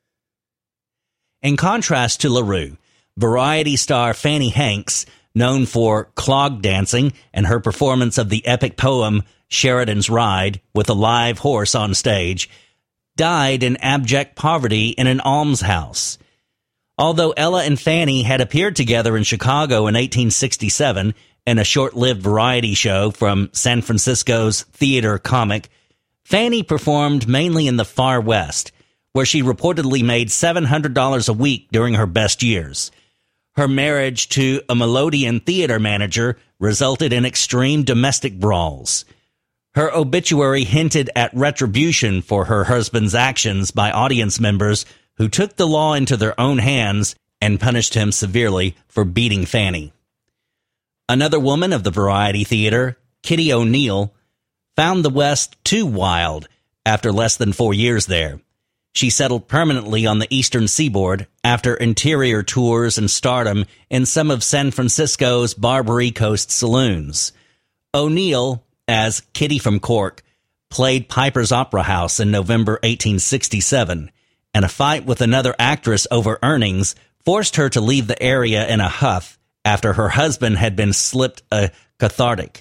[SPEAKER 3] In contrast to LaRue, variety star Fanny Hanks, known for clog dancing and her performance of the epic poem Sheridan's Ride with a live horse on stage, died in abject poverty in an almshouse. Although Ella and Fanny had appeared together in Chicago in eighteen sixty-seven in a short-lived variety show from San Francisco's Theater Comic, Fanny performed mainly in the Far West, where she reportedly made seven hundred dollars a week during her best years. Her marriage to a melodeon theater manager resulted in extreme domestic brawls. Her obituary hinted at retribution for her husband's actions by audience members who took the law into their own hands and punished him severely for beating Fanny. Another woman of the variety theater, Kitty O'Neill, found the West too wild after less than four years there. She settled permanently on the eastern seaboard after interior tours and stardom in some of San Francisco's Barbary Coast saloons. O'Neill, as Kitty from Cork, played Piper's Opera House in November eighteen sixty-seven, and a fight with another actress over earnings forced her to leave the area in a huff after her husband had been slipped a cathartic.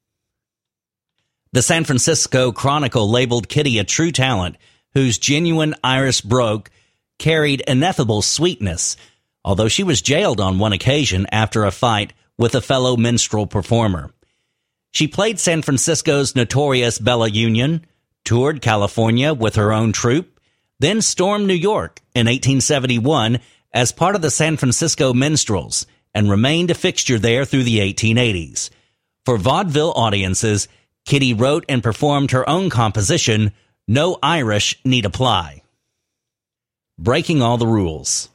[SPEAKER 3] The San Francisco Chronicle labeled Kitty a true talent whose genuine Irish brogue carried ineffable sweetness, although she was jailed on one occasion after a fight with a fellow minstrel performer. She played San Francisco's notorious Bella Union, toured California with her own troupe, then stormed New York in eighteen seventy-one as part of the San Francisco Minstrels, and remained a fixture there through the eighteen eighties. For vaudeville audiences, Kitty wrote and performed her own composition, No Irish Need Apply. Breaking all the rules.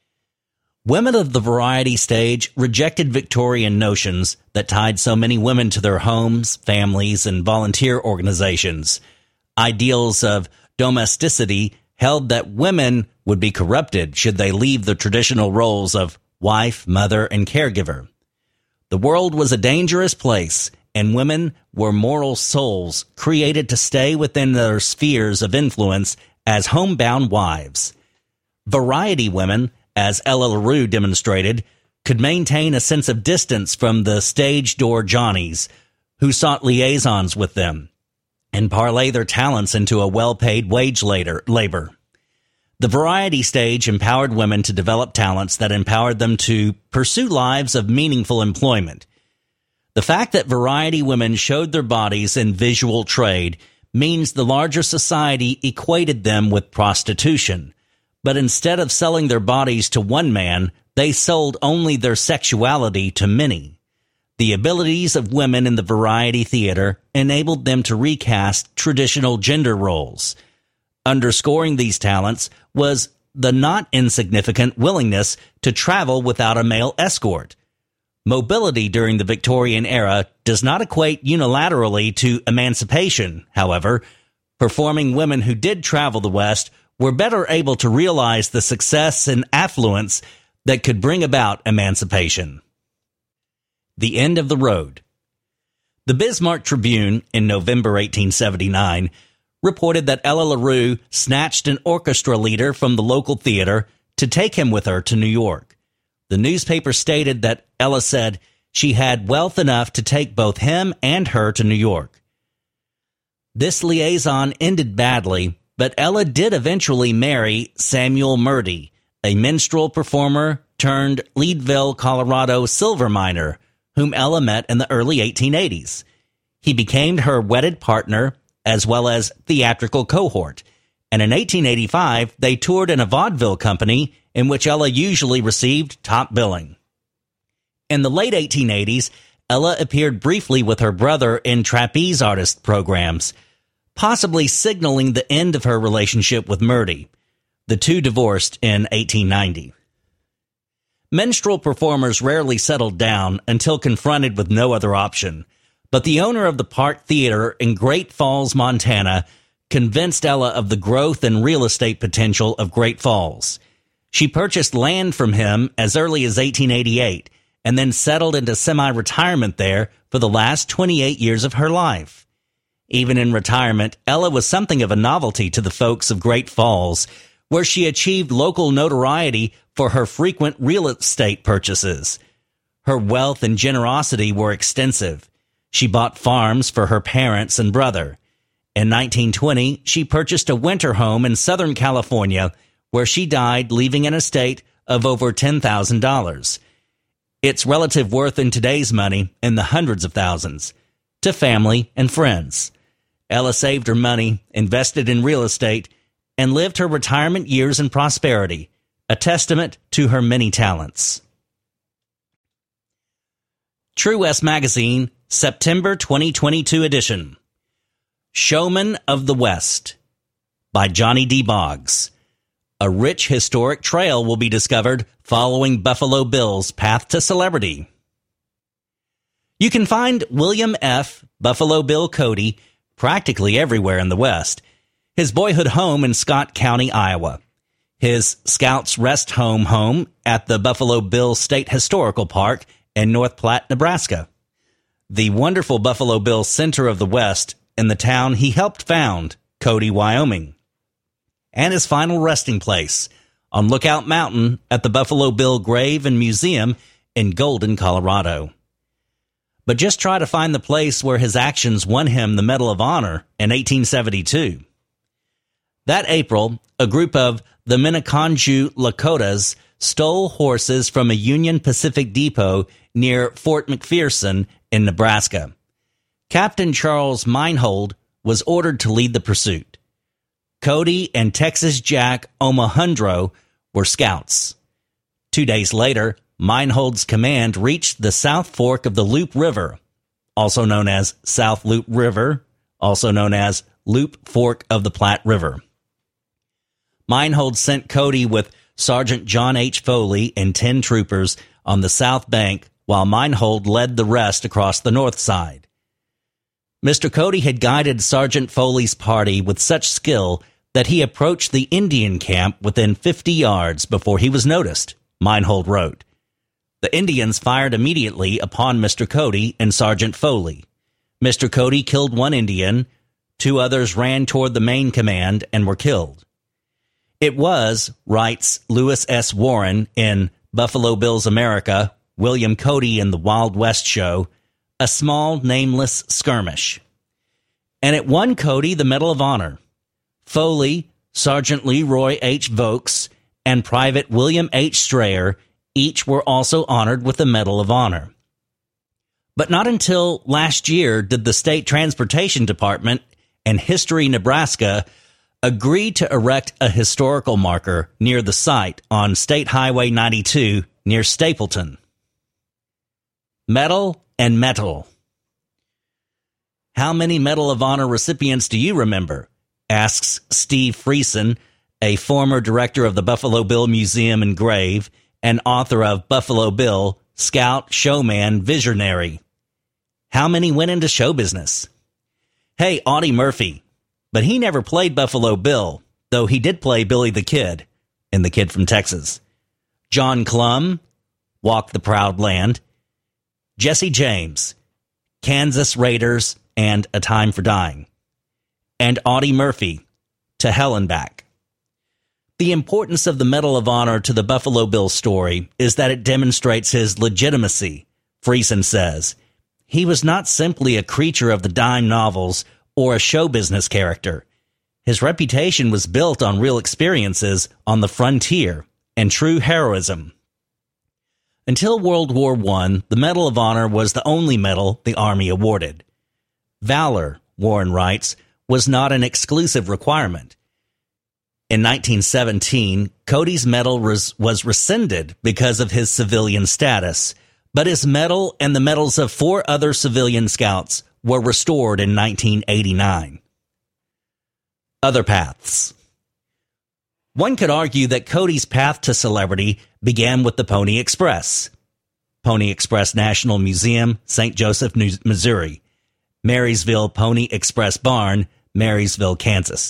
[SPEAKER 3] Women of the variety stage rejected Victorian notions that tied so many women to their homes, families, and volunteer organizations. Ideals of domesticity held that women would be corrupted should they leave the traditional roles of wife, mother, and caregiver. The world was a dangerous place, and women were moral souls created to stay within their spheres of influence as homebound wives. Variety women, as Ella LaRue demonstrated, could maintain a sense of distance from the stage door Johnnies who sought liaisons with them, and parlay their talents into a well-paid wage later, labor. The variety stage empowered women to develop talents that empowered them to pursue lives of meaningful employment. The fact that variety women showed their bodies in visual trade means the larger society equated them with prostitution. But instead of selling their bodies to one man, they sold only their sexuality to many. The abilities of women in the variety theater enabled them to recast traditional gender roles. Underscoring these talents was the not insignificant willingness to travel without a male escort. Mobility during the Victorian era does not equate unilaterally to emancipation, however. Performing women who did travel the West were better able to realize the success and affluence that could bring about emancipation. The end of the road. The Bismarck Tribune in November eighteen seventy-nine reported that Ella LaRue snatched an orchestra leader from the local theater to take him with her to New York. The newspaper stated that Ella said she had wealth enough to take both him and her to New York. This liaison ended badly, but Ella did eventually marry Samuel Murdy, a minstrel performer turned Leadville, Colorado silver miner, whom Ella met in the early eighteen eighties. He became her wedded partner as well as theatrical cohort, and in eighteen eighty-five they toured in a vaudeville company in which Ella usually received top billing. In the late eighteen eighties, Ella appeared briefly with her brother in trapeze artist programs, possibly signaling the end of her relationship with Murdy. The two divorced in eighteen ninety. Minstrel performers rarely settled down until confronted with no other option, but the owner of the Park Theater in Great Falls, Montana, convinced Ella of the growth and real estate potential of Great Falls. She purchased land from him as early as eighteen eighty-eight and then settled into semi-retirement there for the last twenty-eight years of her life. Even in retirement, Ella was something of a novelty to the folks of Great Falls, where she achieved local notoriety for her frequent real estate purchases. Her wealth and generosity were extensive. She bought farms for her parents and brother. In nineteen twenty, she purchased a winter home in Southern California, where she died leaving an estate of over ten thousand dollars. Its relative worth in today's money in the hundreds of thousands, to family and friends. Ella saved her money, invested in real estate, and lived her retirement years in prosperity, a testament to her many talents. True West Magazine, September twenty twenty-two edition. Showman of the West by Johnny D. Boggs. A rich historic trail will be discovered following Buffalo Bill's path to celebrity. You can find William F. Buffalo Bill Cody practically everywhere in the West. His boyhood home in Scott County, Iowa. His Scouts Rest Home home at the Buffalo Bill State Historical Park in North Platte, Nebraska. The wonderful Buffalo Bill Center of the West in the town he helped found, Cody, Wyoming. And his final resting place, on Lookout Mountain at the Buffalo Bill Grave and Museum in Golden, Colorado. But just try to find the place where his actions won him the Medal of Honor in eighteen seventy-two. That April, a group of the Minneconjou Lakotas stole horses from a Union Pacific depot near Fort McPherson in Nebraska. Captain Charles Meinhold was ordered to lead the pursuit. Cody and Texas Jack Omohundro were scouts. Two days later, Meinhold's command reached the South Fork of the Loup River, also known as South Loup River, also known as Loup Fork of the Platte River. Meinhold sent Cody with Sergeant John H. Foley and ten troopers on the south bank, while Meinhold led the rest across the north side. Mister Cody had guided Sergeant Foley's party with such skill that he approached the Indian camp within fifty yards before he was noticed, Meinhold wrote. The Indians fired immediately upon Mister Cody and Sergeant Foley. Mister Cody killed one Indian, two others ran toward the main command and were killed. It was, writes Lewis S. Warren in Buffalo Bills America, William Cody in the Wild West Show, a small, nameless skirmish. And it won Cody the Medal of Honor. Foley, Sergeant Leroy H. Vokes, and Private William H. Strayer each were also honored with the Medal of Honor. But not until last year did the State Transportation Department and History Nebraska agree to erect a historical marker near the site on State Highway ninety-two near Stapleton. Medal and metal. How many Medal of Honor recipients do you remember? Asks Steve Friesen, a former director of the Buffalo Bill Museum and Grave and author of Buffalo Bill, Scout, Showman, Visionary. How many went into show business? Hey, Audie Murphy. But he never played Buffalo Bill, though he did play Billy the Kid in The Kid from Texas. John Clum, Walk the Proud Land. Jesse James, Kansas Raiders and A Time for Dying. And Audie Murphy, To Hell and Back. The importance of the Medal of Honor to the Buffalo Bill story is that it demonstrates his legitimacy, Friesen says. He was not simply a creature of the dime novels or a show business character. His reputation was built on real experiences on the frontier and true heroism. Until World War One, the Medal of Honor was the only medal the Army awarded. Valor, Warren writes, was not an exclusive requirement. In nineteen seventeen, Cody's medal was, was rescinded because of his civilian status, but his medal and the medals of four other civilian scouts were restored in nineteen eighty-nine. Other paths. One could argue that Cody's path to celebrity began with the Pony Express. Pony Express National Museum, Saint Joseph, Missouri. Marysville Pony Express Barn, Marysville, Kansas.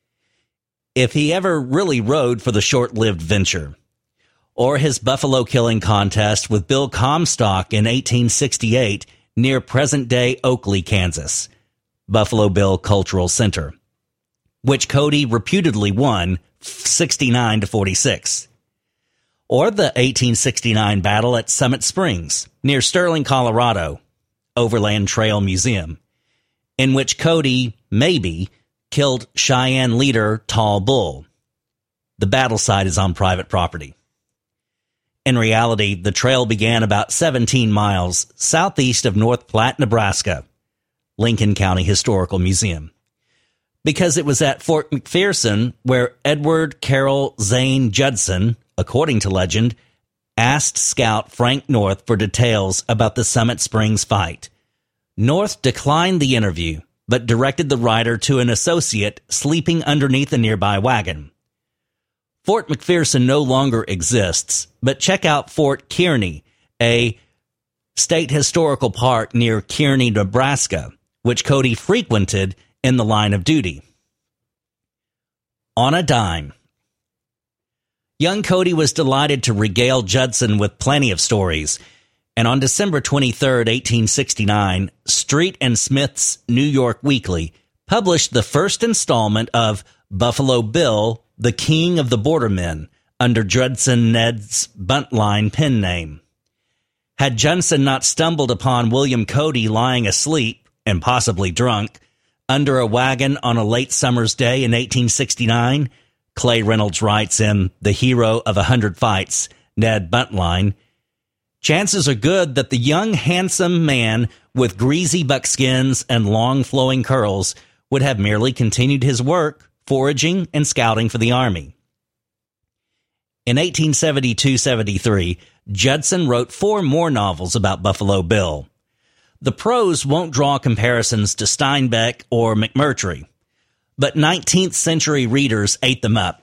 [SPEAKER 3] If he ever really rode for the short-lived venture. Or his buffalo killing contest with Bill Comstock in eighteen sixty-eight near present-day Oakley, Kansas, Buffalo Bill Cultural Center, which Cody reputedly won sixty-nine to forty-six. Or the eighteen sixty-nine battle at Summit Springs, near Sterling, Colorado, Overland Trail Museum, in which Cody, maybe, killed Cheyenne leader Tall Bull. The battle site is on private property. In reality, the trail began about seventeen miles southeast of North Platte, Nebraska, Lincoln County Historical Museum, because it was at Fort McPherson where Edward Carroll Zane Judson, according to legend, asked Scout Frank North for details about the Summit Springs fight. North declined the interview, but directed the writer to an associate sleeping underneath a nearby wagon. Fort McPherson no longer exists, but check out Fort Kearney, a state historical park near Kearney, Nebraska, which Cody frequented in the line of duty. On a dime. Young Cody was delighted to regale Judson with plenty of stories, and on December twenty-third, eighteen sixty-nine, Street and Smith's New York Weekly published the first installment of Buffalo Bill, the King of the Bordermen, under Judson Ned's Buntline pen name. Had Judson not stumbled upon William Cody lying asleep, and possibly drunk, under a wagon on a late summer's day in eighteen sixty-nine, Clay Reynolds writes in The Hero of a Hundred Fights, Ned Buntline, chances are good that the young, handsome man with greasy buckskins and long flowing curls would have merely continued his work, foraging and scouting for the Army. In eighteen seventy-two seventy-three, Judson wrote four more novels about Buffalo Bill. The prose won't draw comparisons to Steinbeck or McMurtry, but nineteenth century readers ate them up.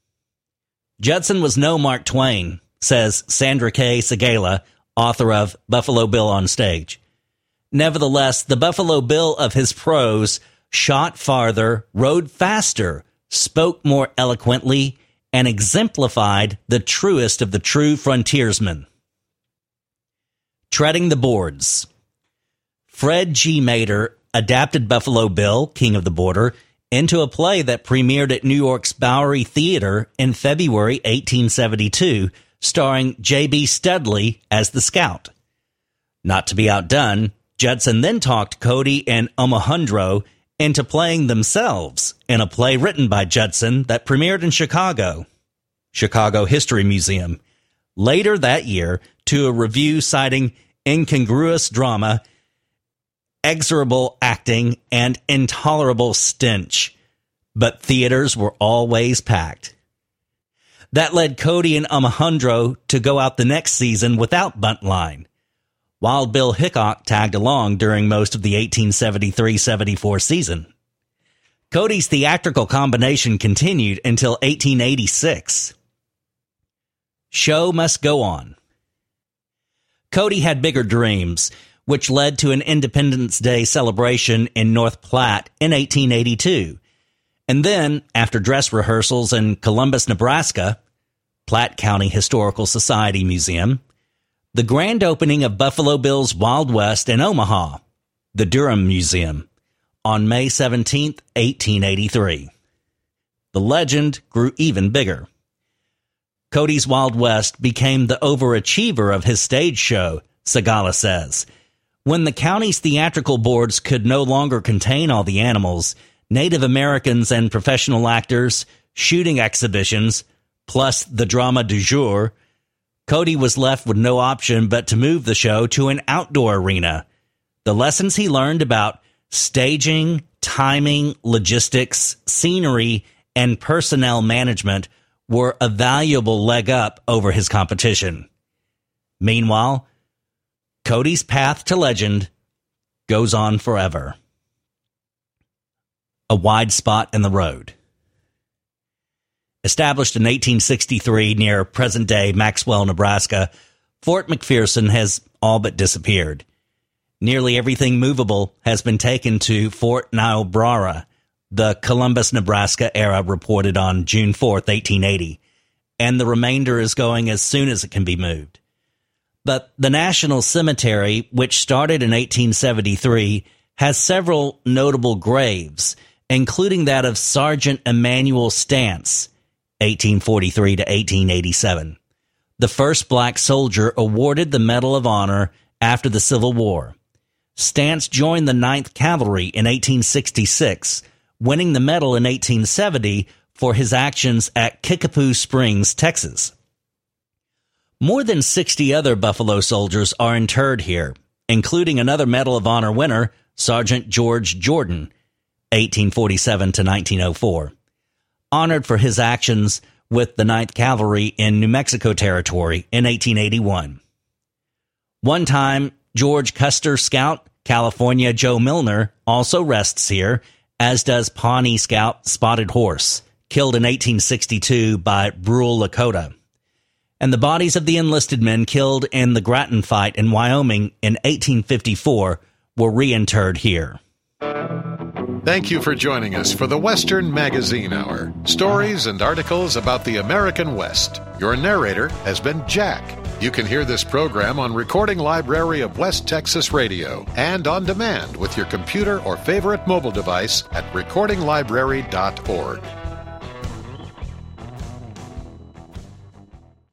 [SPEAKER 3] Judson was no Mark Twain, says Sandra K. Segala, author of Buffalo Bill on Stage. Nevertheless, the Buffalo Bill of his prose shot farther, rode faster, spoke more eloquently, and exemplified the truest of the true frontiersmen. Treading the Boards. Fred G. Mader adapted Buffalo Bill, King of the Border, into a play that premiered at New York's Bowery Theater in February eighteen seventy-two, starring J B. Studley as the scout. Not to be outdone, Judson then talked Cody and Omohundro into playing themselves in a play written by Judson that premiered in Chicago, Chicago History Museum, later that year, to a review citing incongruous drama, execrable acting, and intolerable stench. But theaters were always packed. That led Cody and Omohundro to go out the next season without Buntline. Wild Bill Hickok tagged along during most of the eighteen seventy-three seventy-four season. Cody's theatrical combination continued until eighteen eighty-six. Show must go on. Cody had bigger dreams, which led to an Independence Day celebration in North Platte in eighteen eighty-two. And then, after dress rehearsals in Columbus, Nebraska, Platte County Historical Society Museum, the grand opening of Buffalo Bill's Wild West in Omaha, the Durham Museum, on May seventeenth, eighteen eighty-three. The legend grew even bigger. Cody's Wild West became the overachiever of his stage show, Segala says. When the county's theatrical boards could no longer contain all the animals, Native Americans and professional actors, shooting exhibitions, plus the drama du jour, Cody was left with no option but to move the show to an outdoor arena. The lessons he learned about staging, timing, logistics, scenery, and personnel management were a valuable leg up over his competition. Meanwhile, Cody's path to legend goes on forever. A wide spot in the road. Established in eighteen sixty-three near present-day Maxwell, Nebraska, Fort McPherson has all but disappeared. Nearly everything movable has been taken to Fort Niobrara, the Columbus, Nebraska era reported on June fourth, eighteen eighty, and the remainder is going as soon as it can be moved. But the National Cemetery, which started in eighteen seventy-three, has several notable graves, including that of Sergeant Emmanuel Stantz, eighteen forty-three to eighteen eighty-seven, the first black soldier awarded the Medal of Honor after the Civil War. Stantz joined the ninth Cavalry in eighteen sixty-six, winning the medal in eighteen seventy for his actions at Kickapoo Springs, Texas. More than sixty other Buffalo soldiers are interred here, including another Medal of Honor winner, Sergeant George Jordan, eighteen forty-seven to nineteen oh four, honored for his actions with the ninth Cavalry in New Mexico Territory in eighteen eighty-one. One time, George Custer Scout California Joe Milner also rests here, as does Pawnee Scout Spotted Horse, killed in eighteen sixty-two by Brule Lakota. And the bodies of the enlisted men killed in the Grattan fight in Wyoming in eighteen fifty-four were reinterred here.
[SPEAKER 1] Thank you for joining us for the Western Magazine Hour. Stories and articles about the American West. Your narrator has been Jack. You can hear this program on Recording Library of West Texas Radio and on demand with your computer or favorite mobile device at recording library dot org.